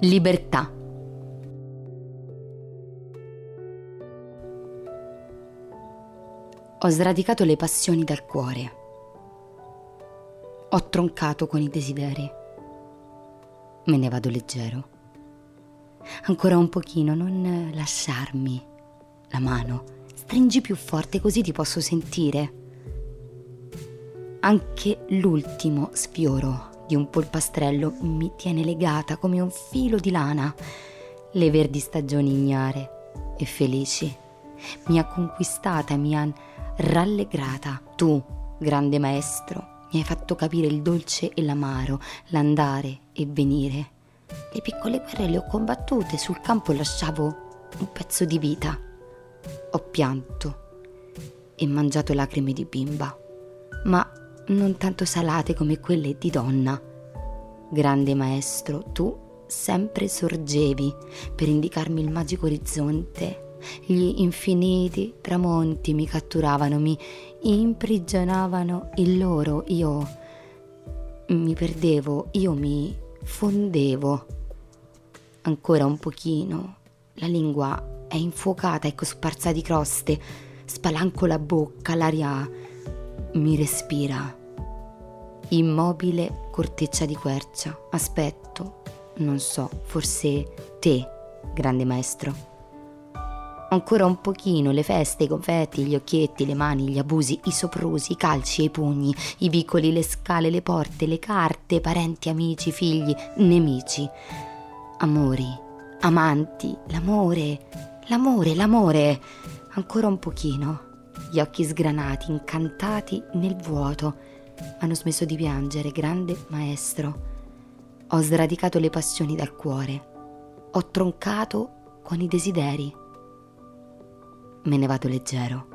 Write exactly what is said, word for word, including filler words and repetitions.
Libertà. Ho sradicato le passioni dal cuore. Ho troncato con i desideri. Me ne vado leggero. Ancora un pochino, non lasciarmi la mano. Stringi più forte così ti posso sentire. Anche l'ultimo sfioro di un polpastrello mi tiene legata come un filo di lana. Le verdi stagioni ignare e felici mi ha conquistata, mi ha rallegrata. Tu, grande maestro, mi hai fatto capire il dolce e l'amaro, l'andare e venire. Le piccole guerre le ho combattute, sul campo lasciavo un pezzo di vita. Ho pianto e mangiato lacrime di bimba, ma non tanto salate come quelle di donna. Grande maestro, tu sempre sorgevi per indicarmi il magico orizzonte. Gli infiniti tramonti mi catturavano, mi imprigionavano in loro. Io mi perdevo, io mi fondevo. Ancora un pochino, la lingua è infuocata e cosparsa di croste. Spalanco la bocca, l'aria mi respira. Immobile corteccia di quercia. Aspetto, non so, forse te, grande maestro. Ancora un pochino, le feste, i confetti, gli occhietti, le mani, gli abusi, i soprusi, i calci e i pugni, i vicoli, le scale, le porte, le carte, parenti, amici, figli, nemici, amori, amanti, l'amore, l'amore, l'amore. Ancora un pochino. Gli occhi sgranati, incantati nel vuoto, hanno smesso di piangere, grande maestro. Ho sradicato le passioni dal cuore. Ho troncato con i desideri. Me ne vado leggero.